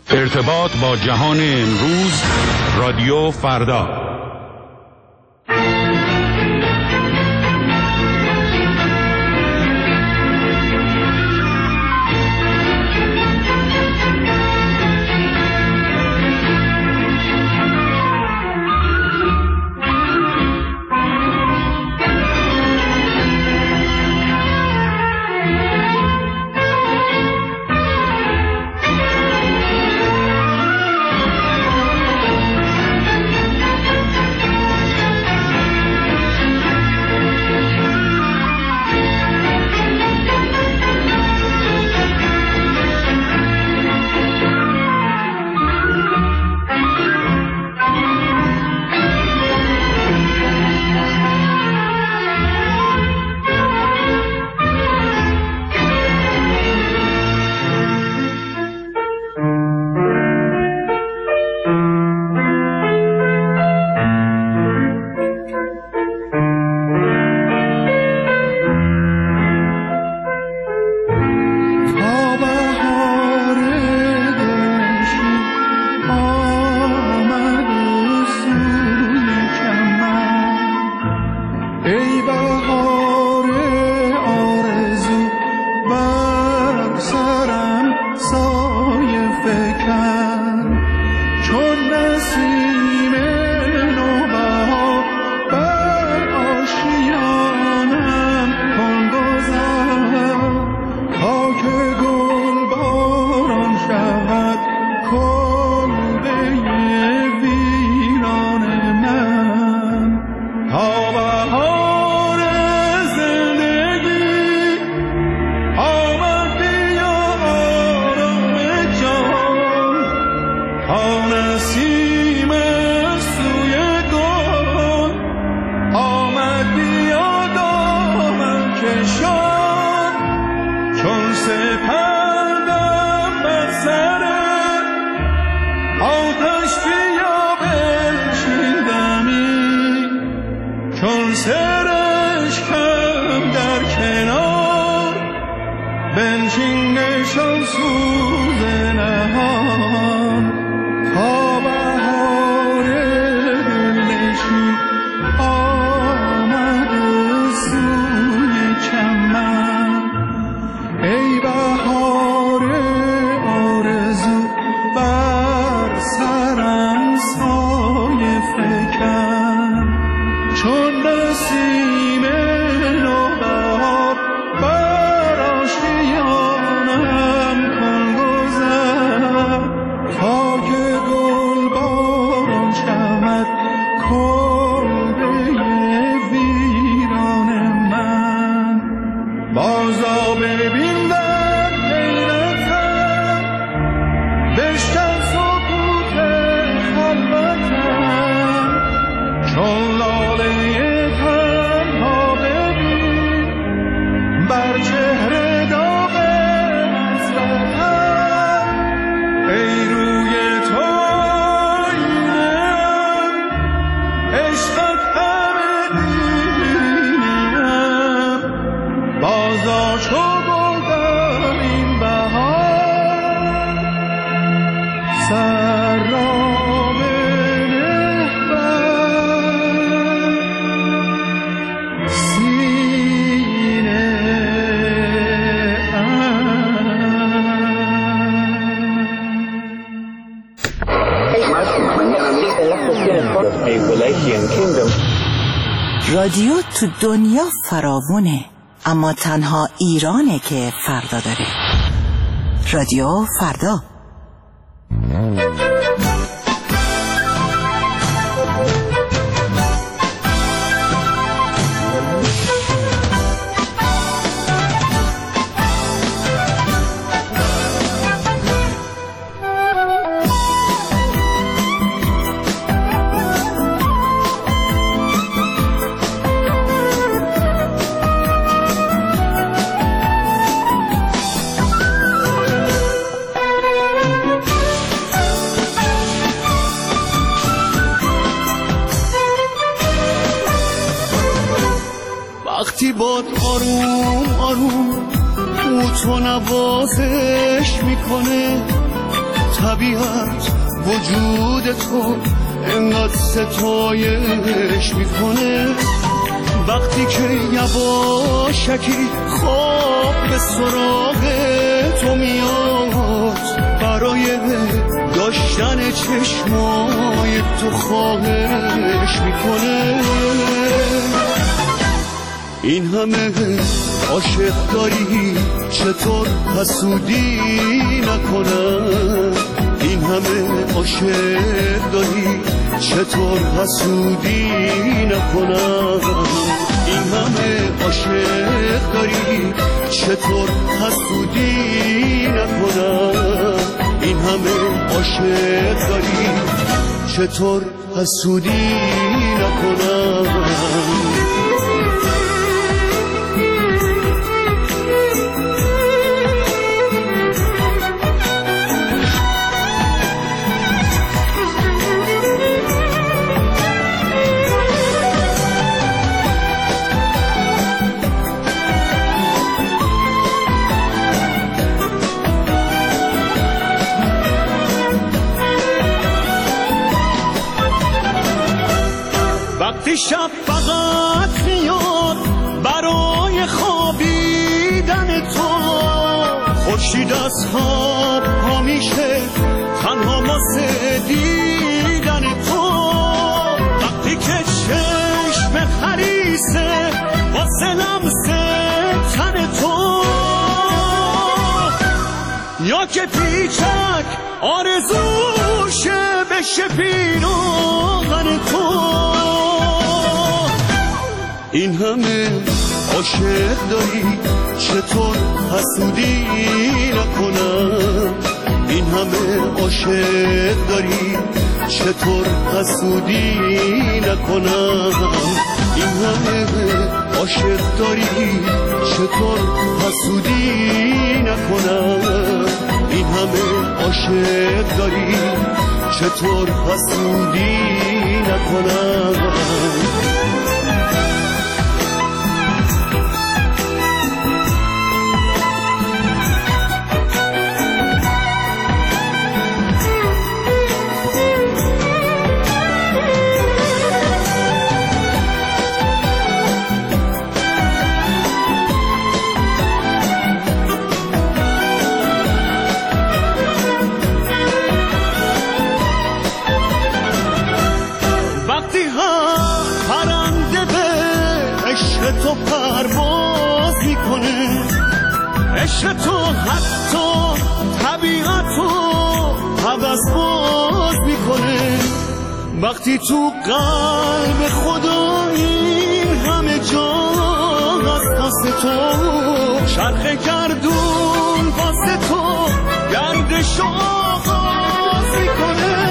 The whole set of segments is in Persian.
ارتباط با جهان امروز، رادیو فردا. رادیو تو دنیا فراوونه، اما تنها ایرانه که فردا داره. رادیو فردا. وقتی باد آروم آروم او تو نوازش میکنه، طبیعت وجود تو انقدر ستایش میکنه. وقتی که یواشکی خواب به سراغ تو میاد، برای داشتن چشمای تو خواهش میکنه. این همه عاشق داری چطور حسودی نکنم؟ این همه عاشق داری چطور حسودی نکنم؟ این همه عاشق داری چطور حسودی نکنم؟ این همه عاشق داری چطور حسودی نکنم؟ وقتی شب فقط میاد برای خوابیدن تو، خورشید از خواب پا میشه تنها واسه دیدن تو. وقتی که چشم خریسه واسه لمس تن تو، یا که پیچک آرزوشه بشه پیراهن تو. این همه عاشق داری چطور حسودی نکنم؟ این همه عاشق داری چطور حسودی نکنم؟ این همه عاشق داری چطور حسودی نکنم؟ این همه عاشق داری چطور حسودی نکنم؟ تو پرواز میکنه، عشق تو حتی طبیعتو حوض باز میکنه. وقتی تو قلب خدا این همه جا از پاس تو، شرخ گردون پاس تو گردش آغاز میکنه.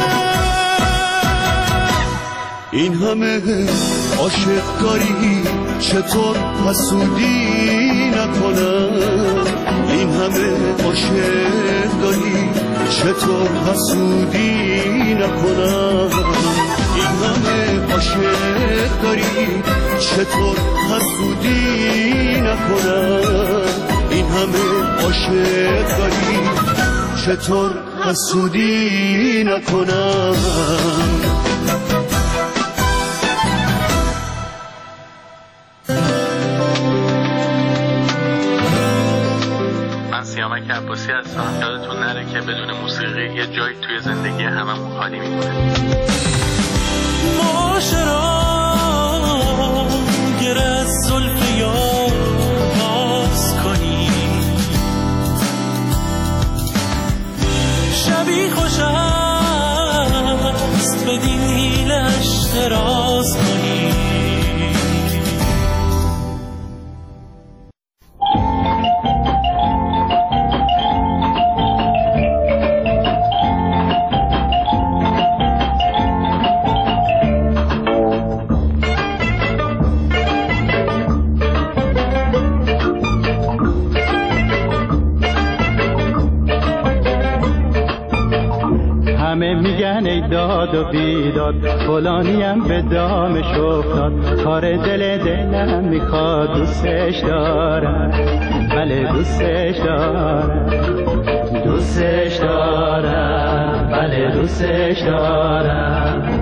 این همه عاشق داری چطور حسودی نکنم؟ این همه عاشق داری چطور حسودی نکنم؟ این همه عاشق داری چطور حسودی نکنم؟ این همه عاشق داری چطور حسودی نکنم؟ سیامک عباسی هستم. یادتون نره که بدون موسیقی یه جایی توی زندگی هممون خالی میمونه. معاشرا گر از زلف یار باز کنی، شبی خوش است به دیلش دراز کنی. همه میگن ای داد و بیداد، فلانیم به دامش افتاد، کار دلم میخواد، دوستش دارم، بله دوستش دارم، دوستش دارم. دوستش دارم.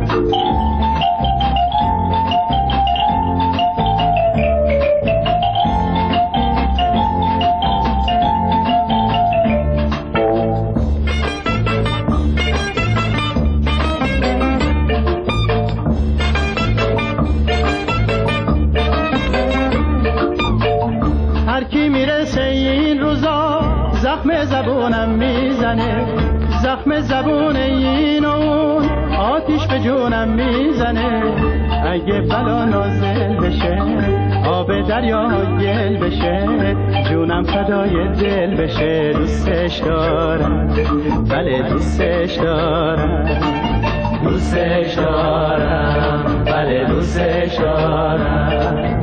زخم زبونم میزنه، زخم زبون این و اون آتیش به جونم میزنه. اگه بلا نازل بشه آب دریا گل بشه، جونم فدای دل بشه. دوستش دارم، بله دوستش دارم، دوستش دارم، بله دوستش دارم.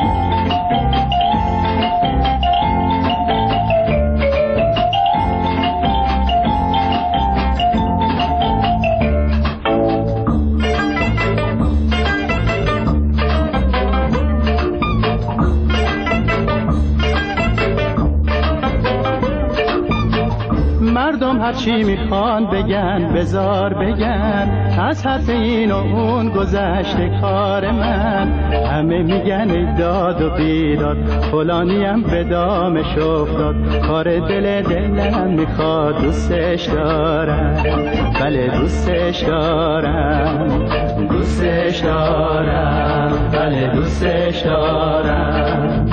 مردم هرچی میخوان بگن بزار بگن، از حرف این و اون گذشته کار من. همه میگن ای داد و بیداد، فلانیم به دامش افتاد. کار دلم میخواد، دوستش دارم، بله دوستش دارم، دوستش دارم، بله دوستش دارم.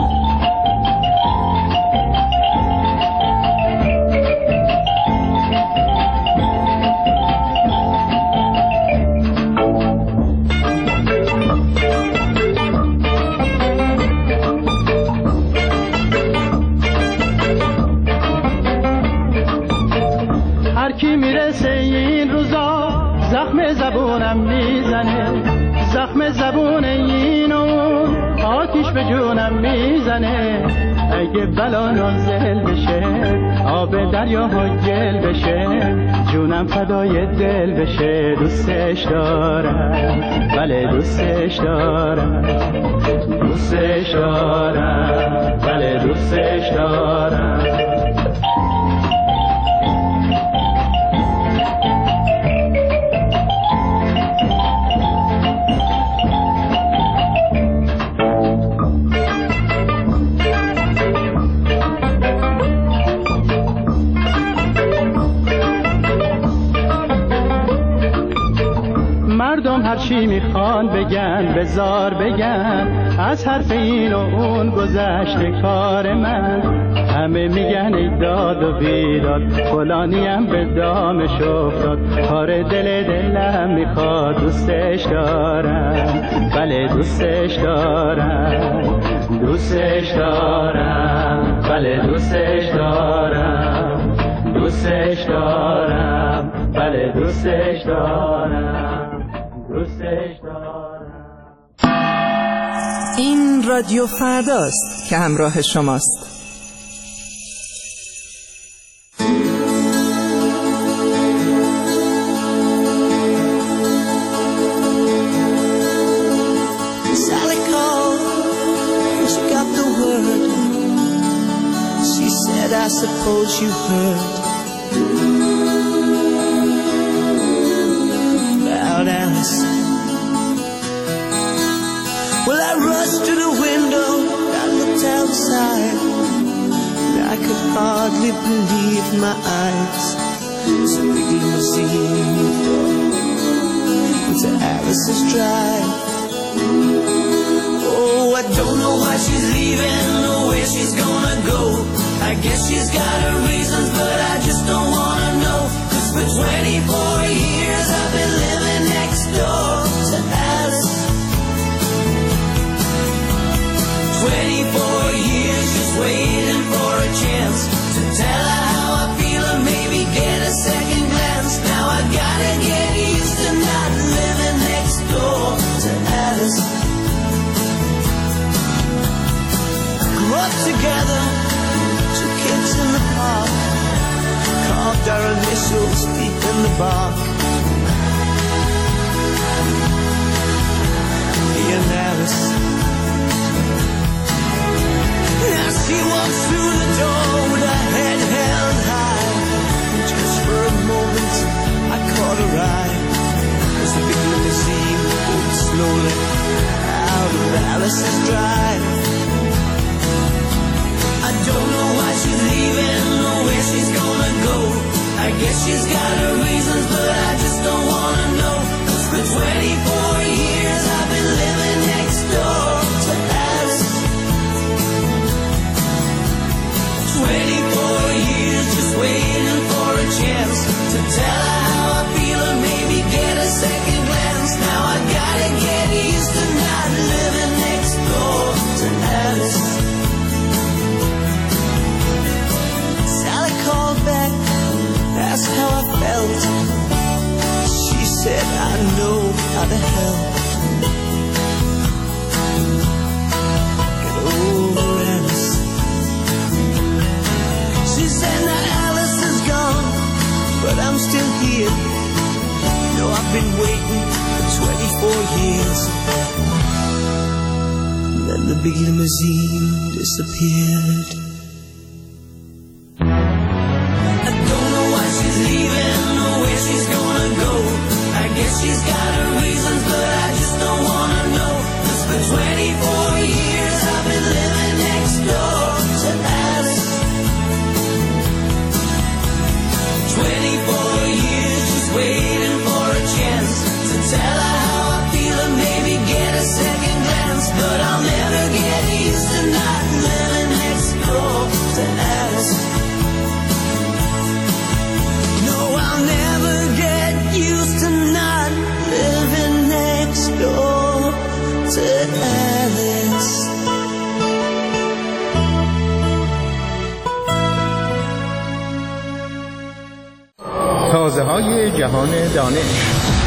کی میرسه این روزا زخم زبونم میزنه، زخم زبون این و آتیش به جونم میزنه. اگه بلا نازل بشه آب دریا گل بشه، جونم فدای دل بشه. دوستش دارم، بله دوستش دارم، دوستش دارم، بله دوستش دارم. مردم هرچی میخوان بگن بزار بگن، از حرف این و اون گذشته کار من. همه میگن ای داد و بیداد، فلانیم به دامش افتاد. کار دلم میخواد، دوستش دارم، بله دوستش دارم، دوستش دارم، بله دوستش دارم، دوستش دارم، بله دوستش دارم، دوستش دارم. این رادیو فرداست که همراه شماست. Sally called, she got the word. She said, I suppose you heard about Alice. Well, I rushed to the window, I looked outside, and I could hardly believe my eyes. It's a big limousine moved up into Alice's drive. Oh, I don't know why she's leaving or where she's gonna go. I guess she's got her reasons, but I just don't wanna know. 'Cause for 24 years I've been living next door to Alice. 24 years just waiting for a chance to tell her how I feel and maybe get a second glance. Now I gotta get used to not living next door to Alice. Grew up together, 2 kids in the park, carved our initials deep in the bark. Me and Alice. Now she walks through the door with her head held high. Just for a moment I caught guess she's got her reasons, but I just don't wanna know. 'Cause for 24 years I've been living next door to Alice. 24 years just waiting for a chance to tell her how I feel and maybe get a second glance. Now I gotta get used to not living next door to Alice. Sally called back, asked how I felt. She said I know how to help. Get over Alice. She said that Alice is gone, but I'm still here. You know I've been waiting for 24 years. And then the big limousine disappeared. I don't know why she's leaving or where she's gonna go. I guess she's got her reasons, but I just don't wanna know. 'Cause for 24 years I've been living next door to Alice. 24 years just waiting for a chance to tell her how I feel and maybe get a second glance. But I'll never get used to not living next door to Alice. No, I'll never get used to not living next door to Alice. تازه‌های جهان دانش.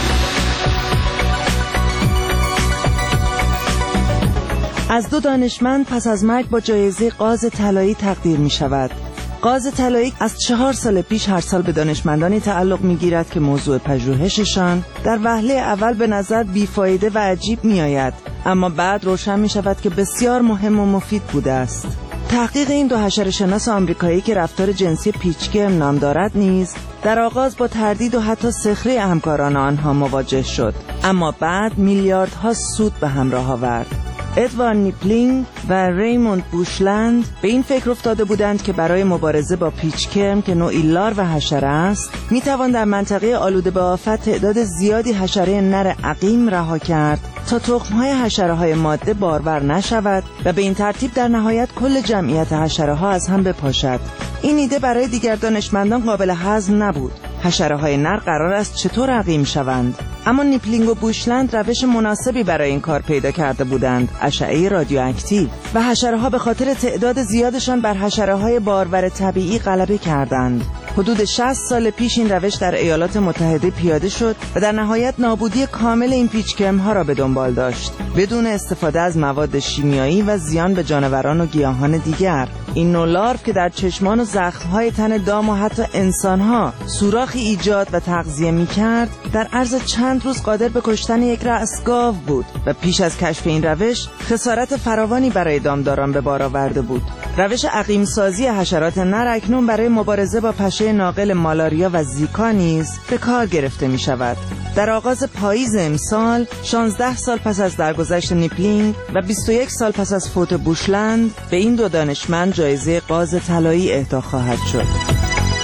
از دو دانشمند پس از مرگ با جایزه قاز طلایی تقدیر می شود. قاز طلایی از 4 سال پیش هر سال به دانشمندانی تعلق می گیرد که موضوع پژوهششان در وهله اول به نظر بیفایده و عجیب می آید، اما بعد روشن می شود که بسیار مهم و مفید بوده است. تحقیق این دو حشره‌شناس آمریکایی که رفتار جنسی پیچگرم نام دارد نیز در آغاز با تردید و حتی سخره همکاران آنها مواجه شد، اما بعد میلیاردها سود به همراه آورد. ادوارد نیپلینگ و ریموند بوشلند به این فکر افتاده بودند که برای مبارزه با پیچکرم که نوعی لار و حشره است میتوان در منطقه آلوده به آفت تعداد زیادی حشره نر عقیم رها کرد تا تخم‌های حشره‌های ماده بارور نشود و به این ترتیب در نهایت کل جمعیت حشره‌ها از هم بپاشد. این ایده برای دیگر دانشمندان قابل هضم نبود. حشره‌های نر قرار است چطور عقیم شوند؟ اما نیپلینگ و بوشلند روش مناسبی برای این کار پیدا کرده بودند: اشعه رادیواکتیو. و حشره‌ها به خاطر تعداد زیادشان بر حشره‌های بارور طبیعی غلبه کردند. حدود 60 سال پیش این روش در ایالات متحده پیاده شد و در نهایت نابودی کامل این پیچکرم‌ها را به دنبال داشت، بدون استفاده از مواد شیمیایی و زیان به جانوران و گیاهان دیگر. این نوع لارو که در چشمان و زخم‌های تن دام و حتی انسان‌ها سوراخی ایجاد و تغذیه می‌کرد، در عرض چند روز قادر به کشتن یک رأس گاو بود و پیش از کشف این روش خسارت فراوانی برای دامداران به بار آورده بود. روش عقیم سازی حشرات نر اکنون برای مبارزه با پشه ناقل مالاریا و زیکا نیز به کار گرفته می شود. در آغاز پاییز امسال، 16 سال پس از درگذشت نیپلینگ و 21 سال پس از فوت بوشلند، به این دو دانشمند جایزه قاز طلایی اهدا خواهد شد.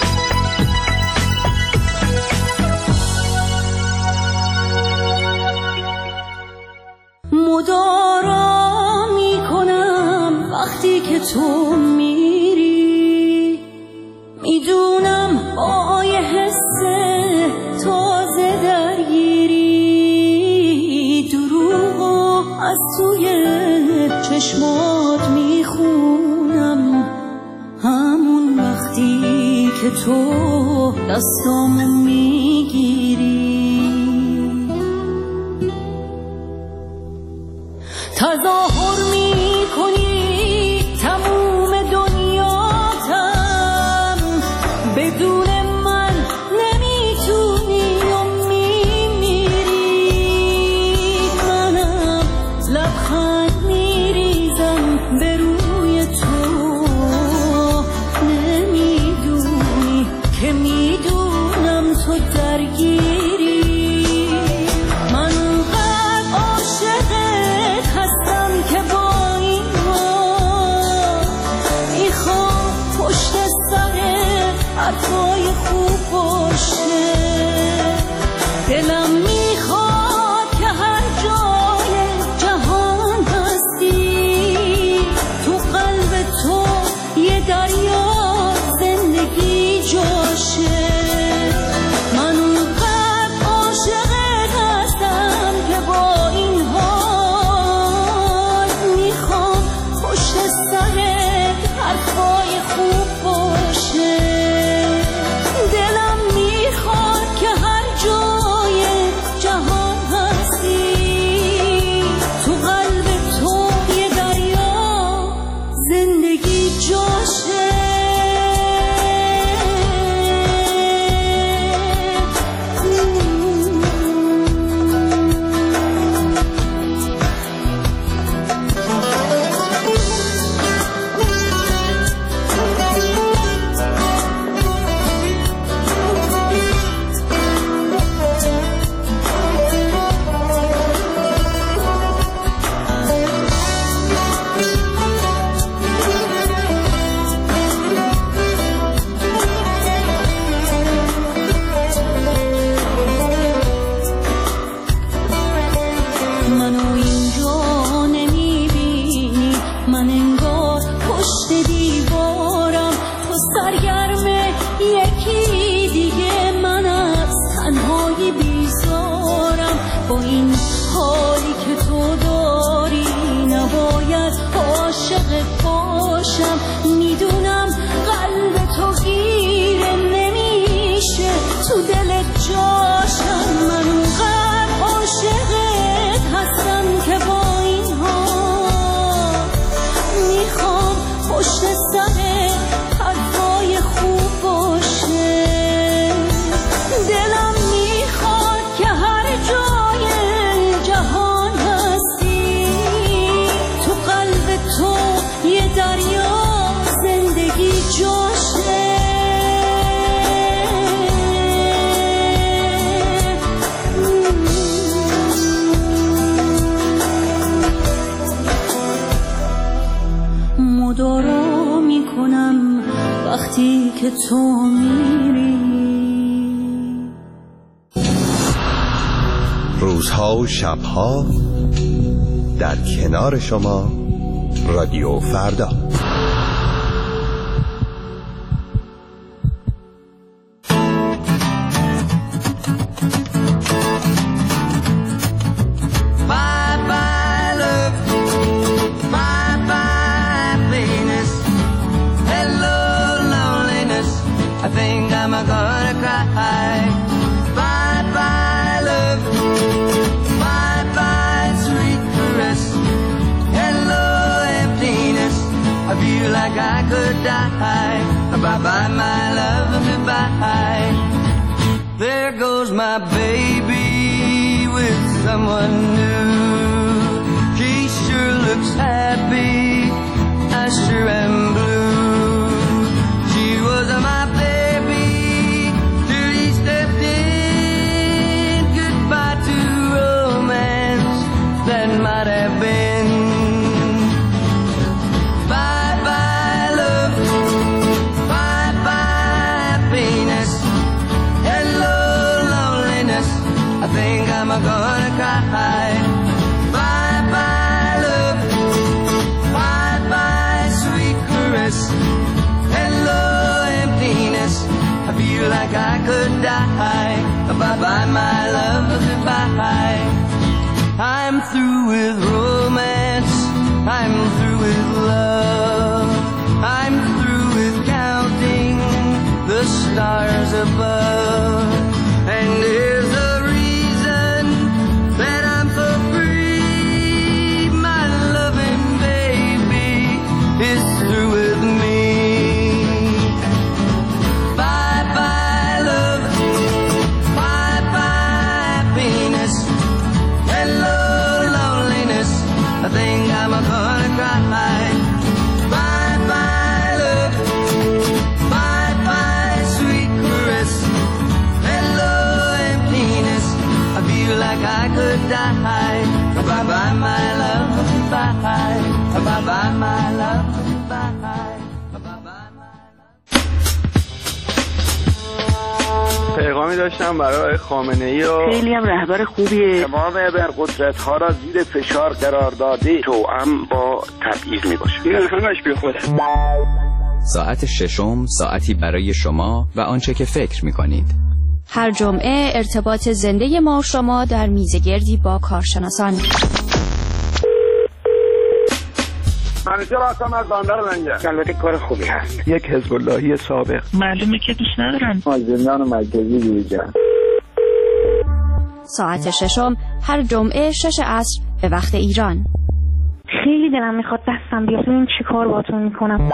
مدارا می کنم وقتی که تو میری، میدونم با یه حس تازه درگیری، دروغو از توی چشمات میخونم، همون وقتی که تو دستامو میگیری. تظاهر میکنی تموم دنیاتم، بدون من نمیتونی و میمیری. منم لبخند میریزم به روی تو، نمیدونی که میدونم تو درگیری. روزها و شبها در کنار شما رادیو فردا. Bye-bye, my love, goodbye. There goes my baby with someone new. She sure looks happy, I sure am blue. She was my baby till he stepped in. Goodbye to romance that might have been. I'm gonna cry. Bye-bye, love. Bye-bye, sweet caress. Hello, emptiness. I feel like I could die. Bye-bye, my love, goodbye. I'm through with romance. I'm through with love. I'm through with counting the stars above. And there's a is through with me. Bye-bye, love. Bye-bye, happiness. Hello, loneliness. I think I'm gonna cry. Bye-bye, love. Bye-bye, sweet caress. Hello, emptiness. I feel like I could die. Bye-bye, my love. Bye-bye. Bye-bye, my love. پیغامی داشتم برای خامنه‌ای و خیلی هم رهبر خوبیه. تمام ابرقدرت‌ها را زیر فشار قرار داده توأم با تبعیض میباشه. این همش بی خوده. ساعت ششم ساعتی برای شما و آنچه که فکر میکنید. هر جمعه ارتباط زنده ما و شما در میزگردی با کارشناسان. منیجر هستم از بندر منجر. البته کار خوبی هست. یک حزب اللهی سابق. معلومه که دوست ندارن. از زندان مرکزی بیرون. ساعت ششم هر جمعه 6 عصر به وقت ایران. خیلی دلم میخواد دستم بیاد ببین چی کار باهاتون میکنم.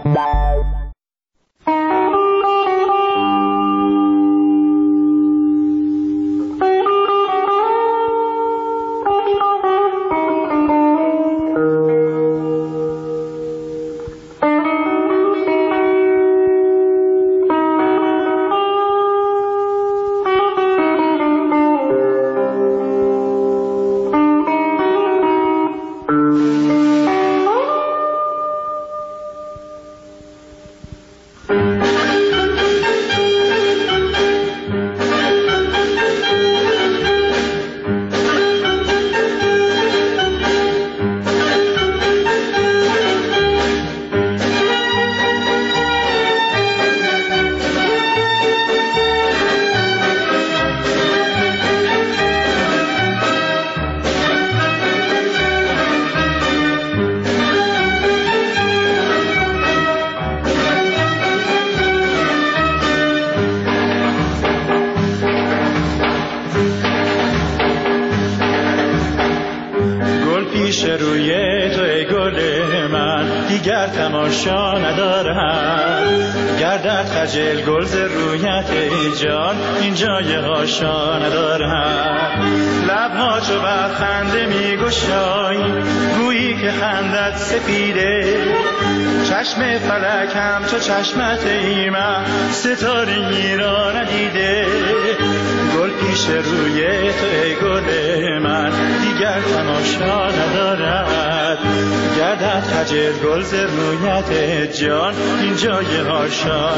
پیش روی تو ای گل من دیگر تماشا ندارم، گردد خجل گل ز رویت ای جان این جای هاشا ندارم. لبها چو بر خنده می گشایی گویی که خندت سپیده، چشم فلک هم چو چشمت ای من ستاره را ندیده. گل پیش روی تو ای گل من دیگر تماشا ندارد، گردد خجل گل ز رویت جان این جای هاشا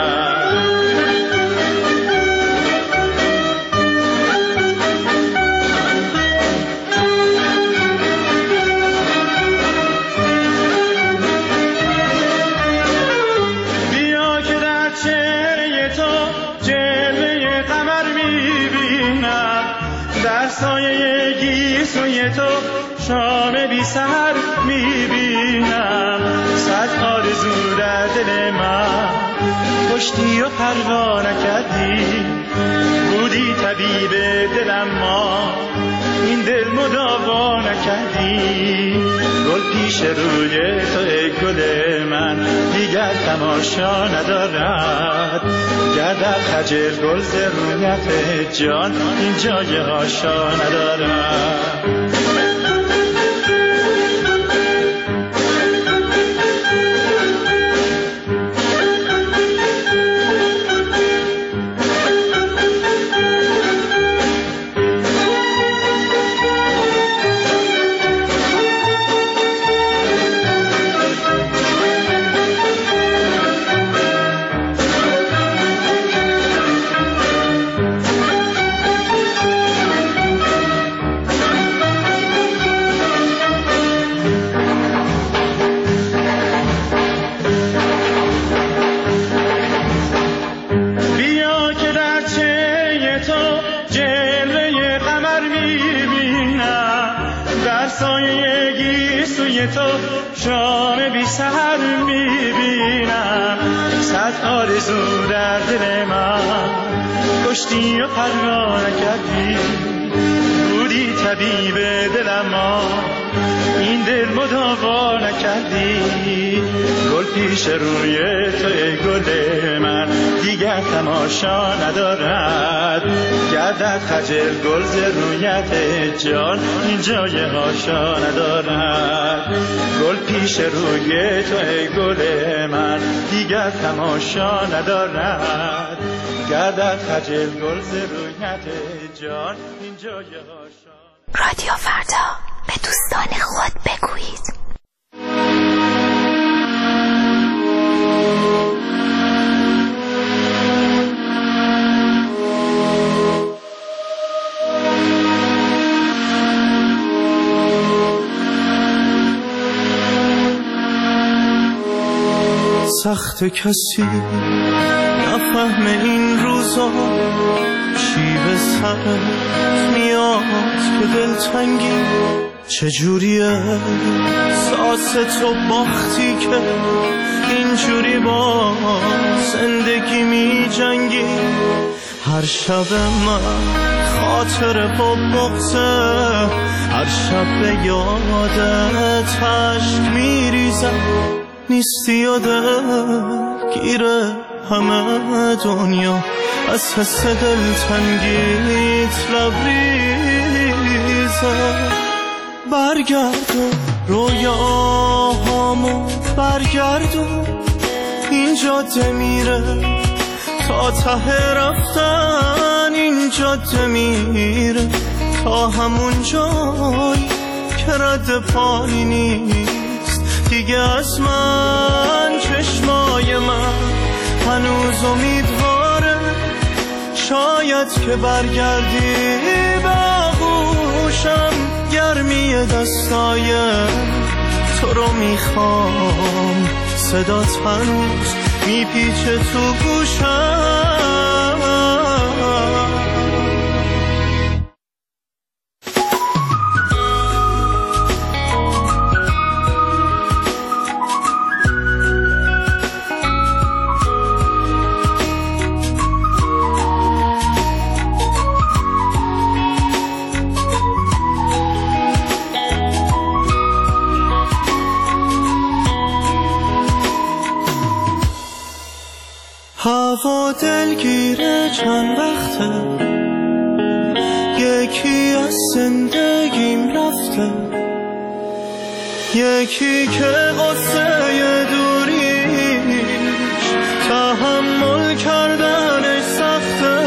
ندارد. در سایه گیسوی تو شام بی سحر میبینم صد آرزو در دل من کشتی و پروا نکردی بودی طبیب دلم ما این دل مداوا نکردی گل پیش روی تو ای گل من دیگر تماشا ندارد گردد خجل گل ز رویت جان این جای هاشا ندارد تو شام بی سحر میبینم صد آرزو در دل من کشتی و پروا نکردی بودی طبیب دلم ما این دل مداوا نکردی گل پیش روی تو ای گل من دیگر تماشا ندارد گردد خجل گل ز رویت جان این جای هاشا ندارد گل پیش روی تو ای گل من دیگر تماشا ندارد گردد خجل گل ز رویت جان این جای هاشا. رادیو فردا، به دوستان خود بگویید. سخت کسی نفهم این روزا چی به سرت میاد که دلتنگی چجوریه ساس تو باختی که اینجوری با زندگی می جنگی هر شب من خاطر با بغضه هر شب به یادت عشق میریزم نیستی یادت گیره همه دنیا از حس دلتنگیت لبریزه برگردون رویاهامو برگردون این جاده میره تا ته رفتن این جاده میره تا همون جایی که رد پایی نیست دیگه از من چشمای من هنوز امیدواره شاید که برگردی به آغوشم گرمی دستای تو رو میخوام صدات هنوز میپیچه تو گوشم هوا دلگیره چند وقته یکی از زندگیم رفته یکی که قصه دوریش تحمل کردنش سخته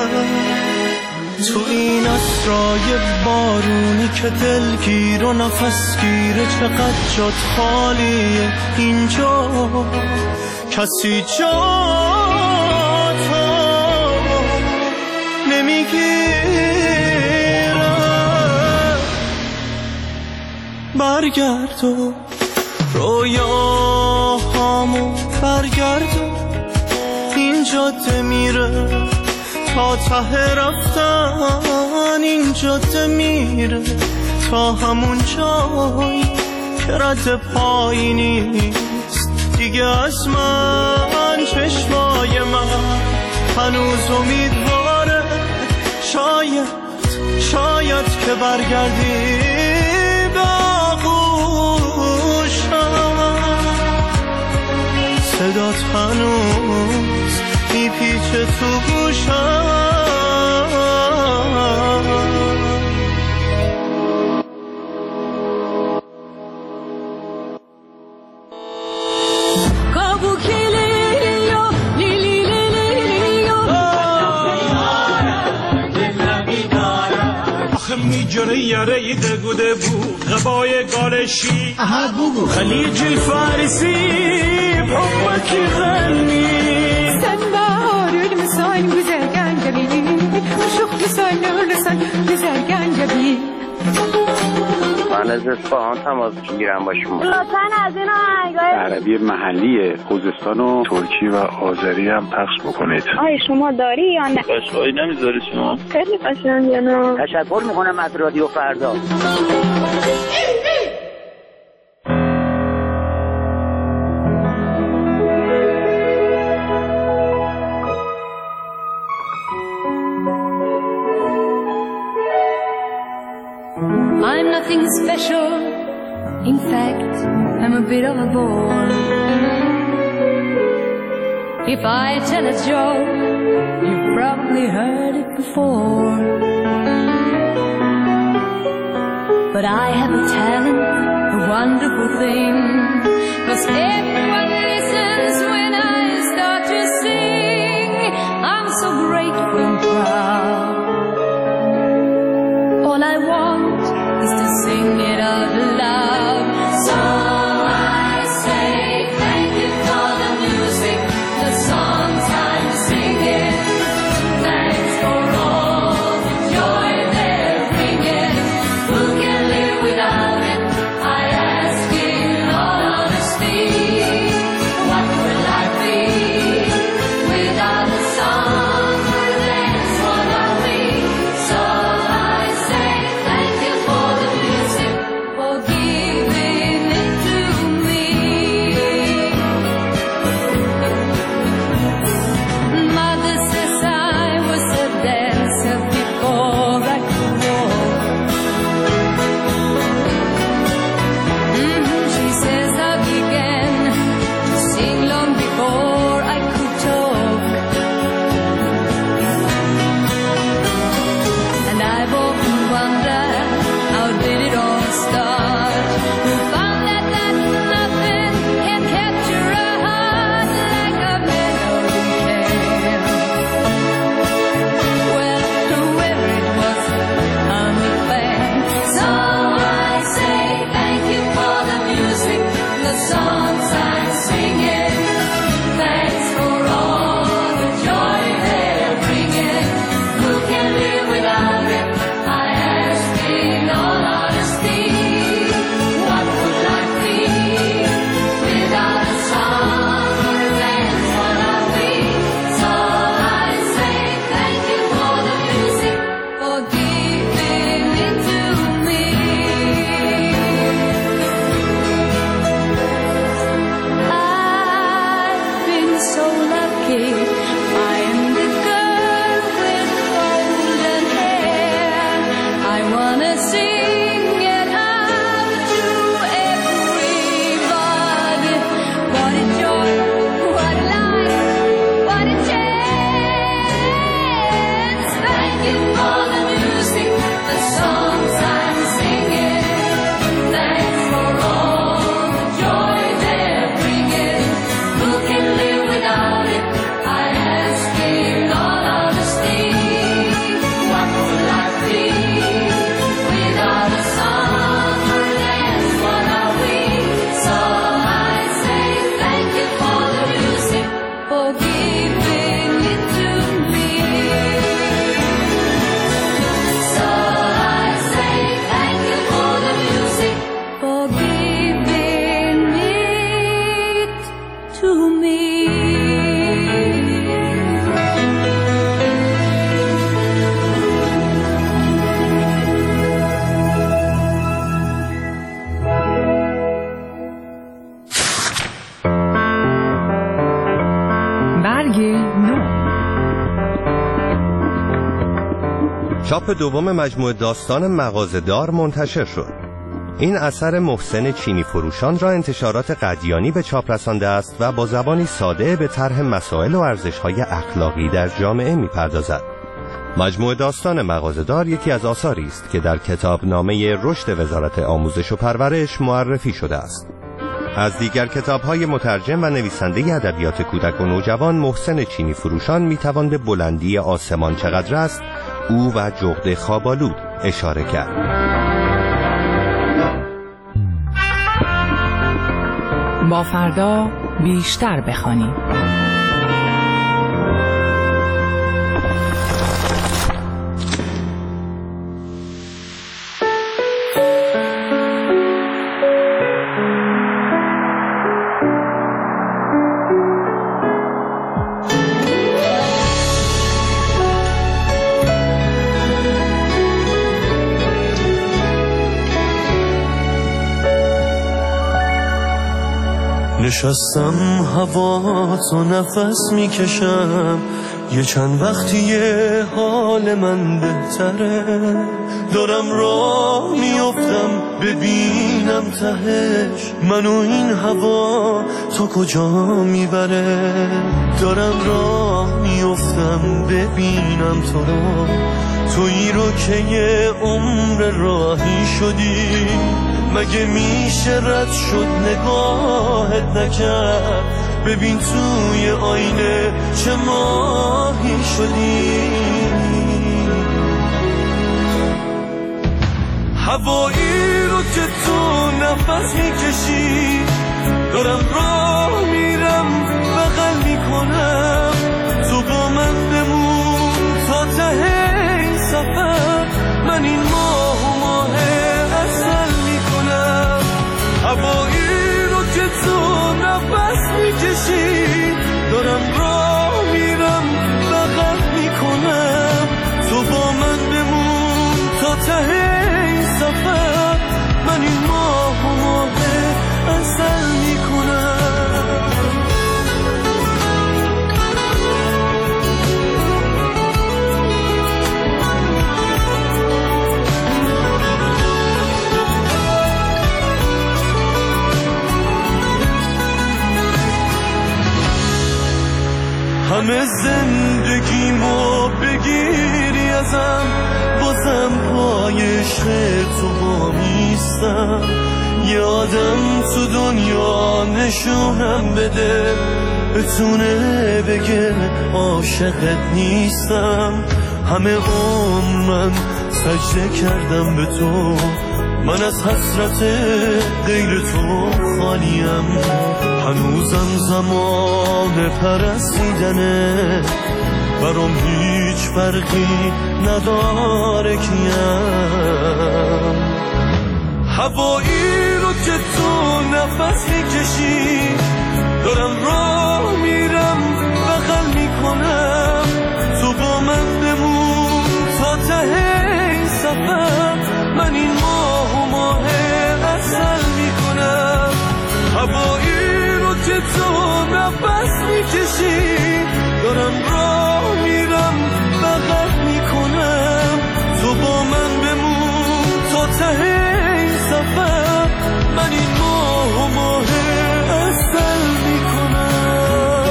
تو این اسرای بارونی که دلگیر و نفس گیره چقدر جات خالیه اینجا کسی جا برگردون رویاهامو برگردون این جاده میره تا ته رفتن این جاده میره تا همون جایی که رد پایی نیست دیگه از من. چشمای من هنوز امیدواره شاید که برگردی به آغوشم. صدات هنوز میپیچه تو گوشم. میجره یره دگوده بود غبای گالشی خلیج الفارسی بحبك غني سنبا هورد مساين بزرگان جبی شوخ مساين نورسان بزرگان جبی. من از اصفهان تماس میگیرم با شما. لطفاً از این آهنگای عربی محلی خوزستان و ترکی و آذری هم پخش بکنید. آیا شما داری یا نه؟ قشقایی نمیذاری شما؟ خیلی قشنگه. نه تشکر میکنم از رادیو فردا. I'm nothing special. In fact, I'm a bit of a bore. If I tell a joke, you've probably heard it before. But I have a talent, a wonderful thing, 'cause everyone listens when I start to sing. I'm so grateful and proud. All I want is to sing it out loud. So I say thank you for the music, the songs I'm singing. Thanks for all the joy they're bringing. Who can live without it? I ask in all honesty. چاپ دوم مجموعه داستان مغازه‌دار منتشر شد. این اثر محسن چینی فروشان را انتشارات قدیانی به چاپ رسانده است و با زبانی ساده به طرح مسائل و ارزش‌های اخلاقی در جامعه می‌پردازد. مجموعه داستان مغازه‌دار یکی از آثاری است که در کتابنامه رشد وزارت آموزش و پرورش معرفی شده است. از دیگر کتاب‌های مترجم و نویسنده ادبیات کودک و نوجوان محسن چینی فروشان می‌توان به بلندی آسمان چقدر است او و جغد خوابالود اشاره کرد. با فردا بیشتر بخوانیم. نشستم هوا تو نفس میکشم، یه چند وقتیه حال من بهتره، دارم راه میافتم ببینم تهش منو این هوا تو کجا میبره، دارم راه میافتم ببینم تو رو، تویی رو که یه عمر راهی شدی، مگه میشه رد شد نگاهت نکرد، ببین توی آینه چه ماهی شدی، هوایی رو که تو نفس میکشی، دارم راه میرم بغل میکنم، تو با من بمون تا ته این سفر، من این ماه و ماه اصل میکنم، هوایی رو که تو نفس میکشی، دارم راه میرم بغل میکنم، تو با من بمون تا ته این سفر، من این ماه و ماه اصل میکنم. همه زندگیمو بگیری ازم، بازم پای عشق تو وامیستم، یه آدم تو دنیا نشونم بده، بتونه بگه عاشقت نیستم، همه عمر من سجده کردم به تو، من از حسرت غیر تو خالیم، هنوزم زمان پرستیدنه، برام هیچ فرقی نداره کیم، هوایی رو که تو نفس میکشی، دارم راه میرم بغل میکنم، تو با من بمون تا ته این سفر، من این ماه و ماه اصل میکنم، هوایی رو که تو نفس میکشی، دارم راه میرم بغل میکنم، تو با من بمون تا ته این سفر، من این ماه و ماه اصل میکنم.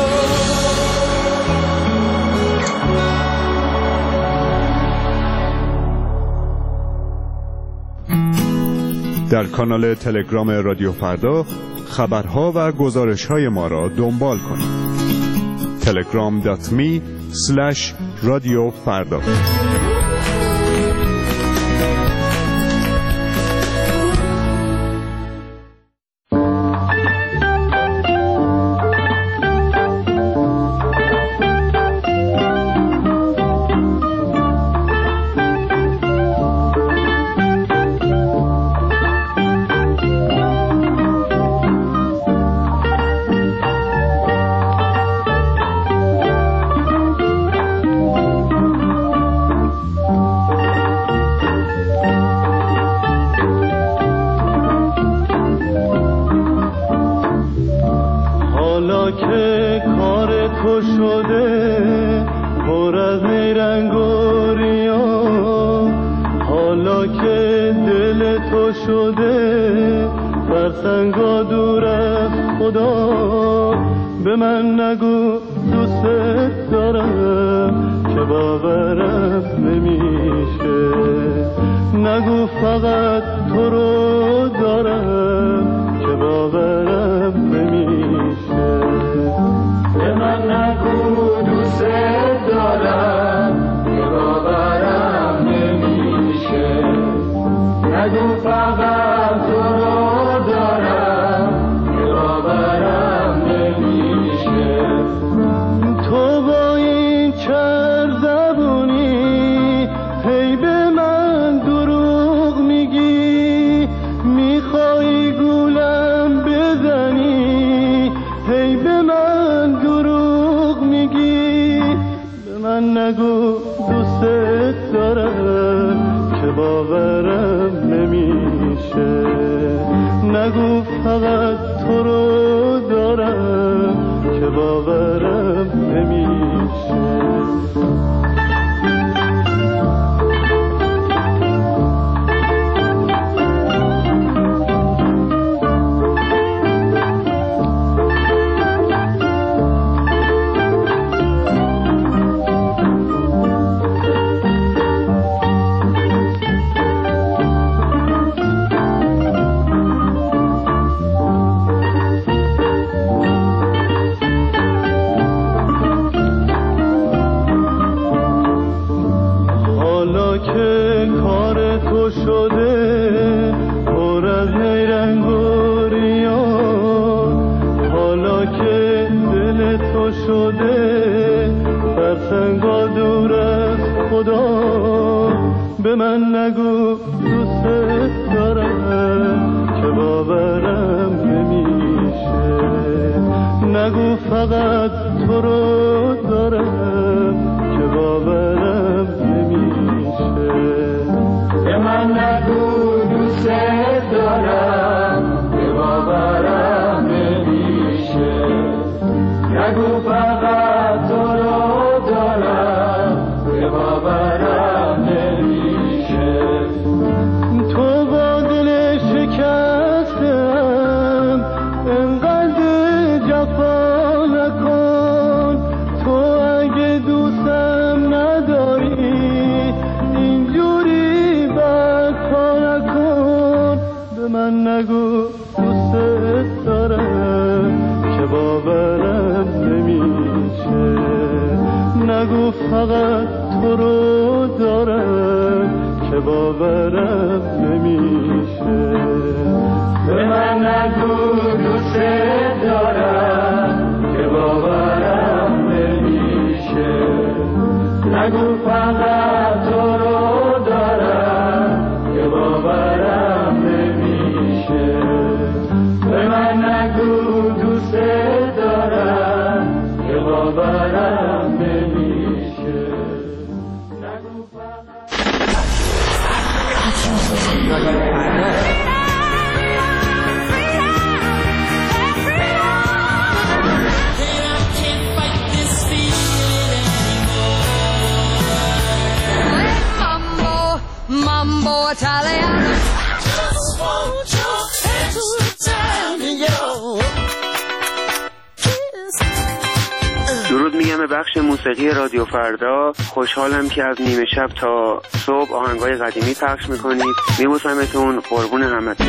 در کانال تلگرام رادیو فردا خبرها و گزارش‌های ما را دنبال کنید. telegram.me/رادیوفردا. شده پر از نیرنگ و ریاست، تو شده فرسنگا دور از خدا به من نگو دوست دارم که باورم نمیشه نگو فقط تو رو دارم که باورم نمیشه به من نگو دوست دارم که باورم نمیشه نگو فقط تو رو دارم که باورم نمیشه تو با این چر زبونی هی به من دروغ میگی میخوای گولم بزنی هی به من دروغ میگی به من نگو دوست دارم که باورم نمیشه نگو فقط تو رو دارم که باورم نمیشه شده پر از نیرنگ و ریان حالا که دل تو شده فرسنگا دور از خدا به من نگو دوست دارم که باورم نمیشه نگو فقط تو رو دارم که باورم نمیشه به من نگو دوست دارم که باورم نمیشه نگو فقط تو رو دارم که باورم نمیشه تو با دل شکستم انقدر جفا نکن تو اگه دوستم نداری اینجوری بدکا نکن به من نگو دوست دارم که باورم نمیشه نگو فقط تو رو دارم که باورم نمیشه به من نگو دوست دارم که باورم نمیشه نگو فقط تو رو دارم که باورم نمیشه به من نگو دوست دارم که باورم نمیشه نگو Mambo Italiano. Just want your hands to tell me درود میگم به بخش موسیقی رادیو فردا. خوشحالم که از نیمه شب تا صبح آهنگای قدیمی پخش میکنید. میبوسمتون، قربون همتون.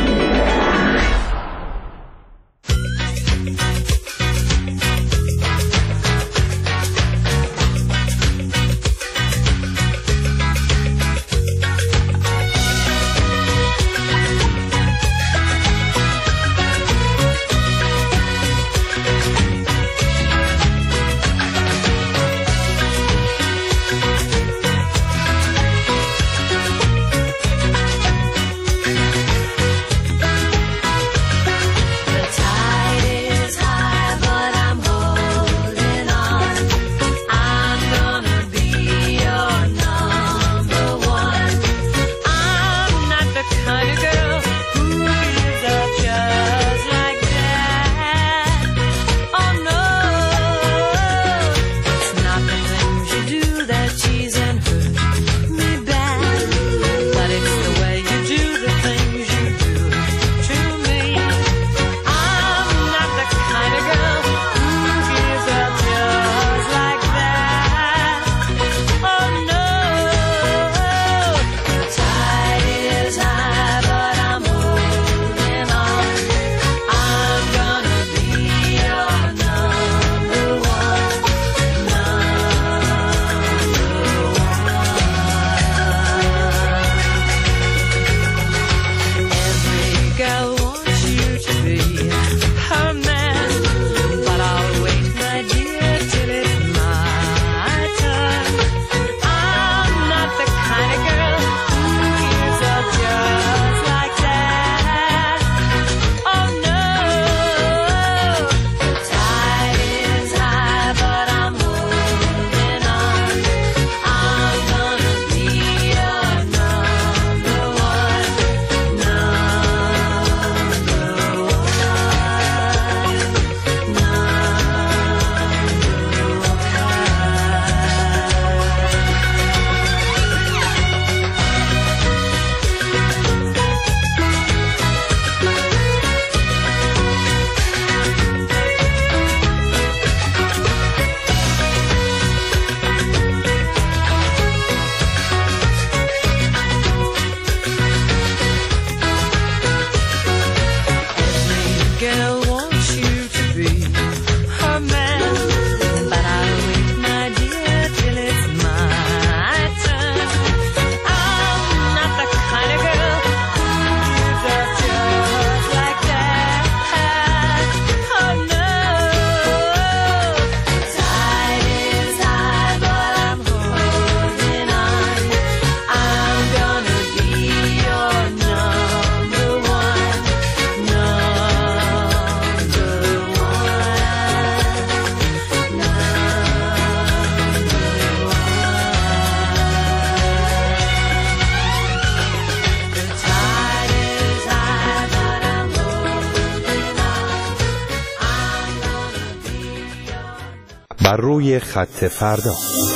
بر روی خط فردا.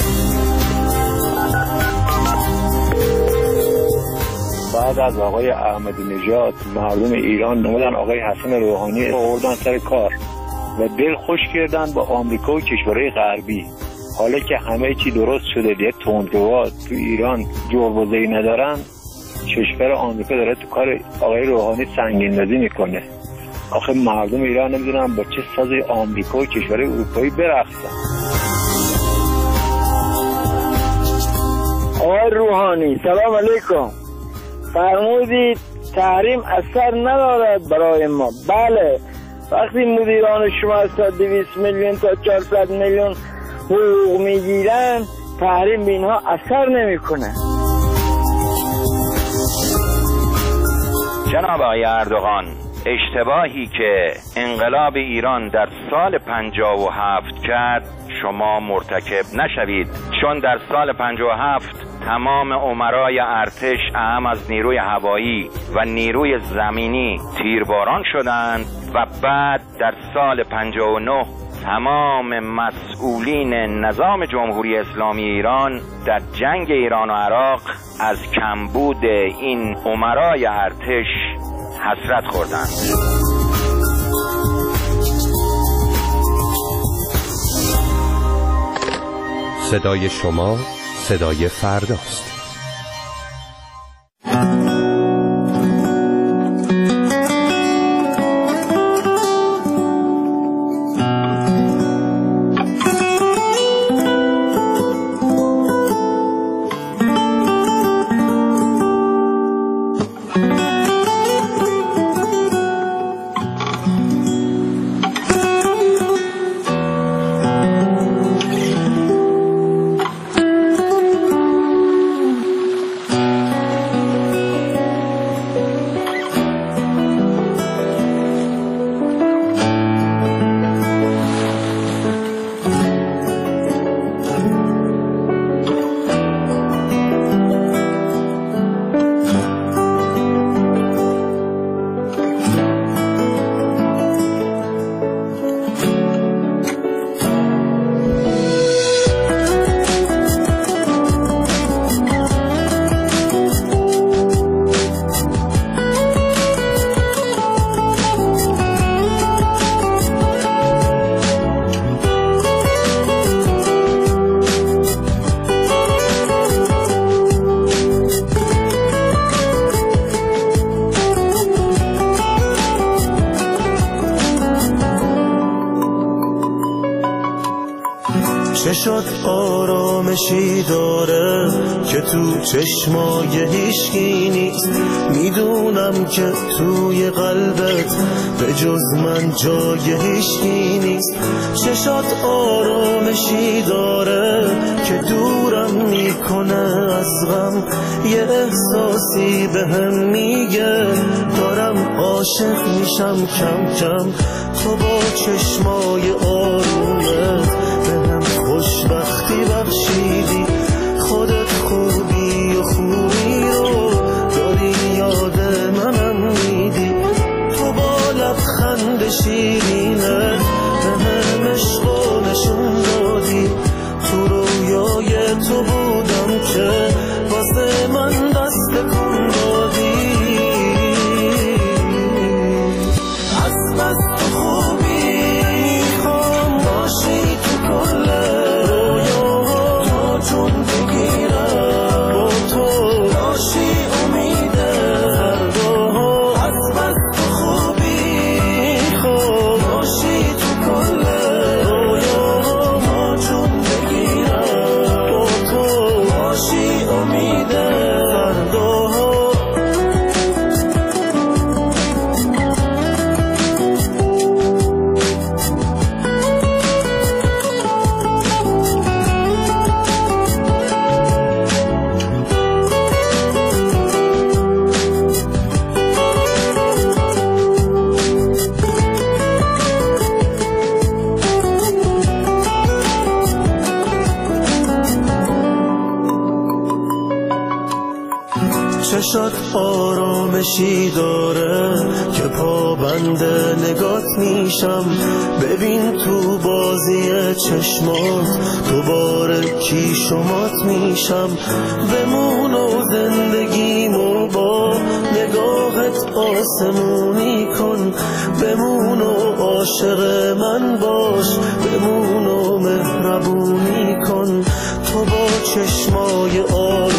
بعد از آقای احمدی نژاد مردم ایران نمودن آقای حسن روحانی آوردن سر کار و دل خوش کردن با آمریکا و کشورهای غربی. حالا که همه چی درست شده، دیگه تندروا تو ایران جربوزه‌ای ندارن، کشور آمریکا داره تو کار آقای روحانی سنگین‌بازی میکنه. آخه مردم ایران نمیدونن با چه سازی آمریکا و کشورهای اروپایی برقصن. آقای روحانی سلام علیکم. فرمودید تحریم اثر ندارد برای ما. بله، وقتی مدیران شما از 200 میلیون تا 400 میلیون حقوق میگیرن، تحریم به اینها اثر نمیکنه. جناب آقای اردوغان، اشتباهی که انقلاب ایران در سال 57 کرد شما مرتکب نشوید، چون در سال 57 تمام امرای ارتش اهم از نیروی هوایی و نیروی زمینی تیرباران شدند و بعد در سال 59 تمام مسئولین نظام جمهوری اسلامی ایران در جنگ ایران و عراق از کمبود این امرای ارتش حسرت خوردند. صدای شما صدای فرداست. چه شد آرامشی داره که تو چشمای هیچکی نیست، میدونم که توی قلبت به جز من جای هیچکی نیست. چه شد آرامشی داره که دورم میکنه از غم، یه احساسی بهم میگه دارم عاشق میشم کم کم. تو با چشمای آرومت بهم خوشبختی بخشیدی، خودت خوبی و خوبی رو داری یاد منم میدی. تو با لبخند شیرینت بهم عشقو نشون دادی، تو رویای تو بودم که واسه من دست کن دادی. از بس خوبی میخوام باشی تو کل رویاها، تو چشات آرامشی داره که پابند نگات میشم. ببین تو بازی چشمات دوباره کی شمات میشم. بمون و زندگیمو با نگاهت آسمونی کن. بمون و عاشق من باش، بمون و مهربونی کن. تو با چشمای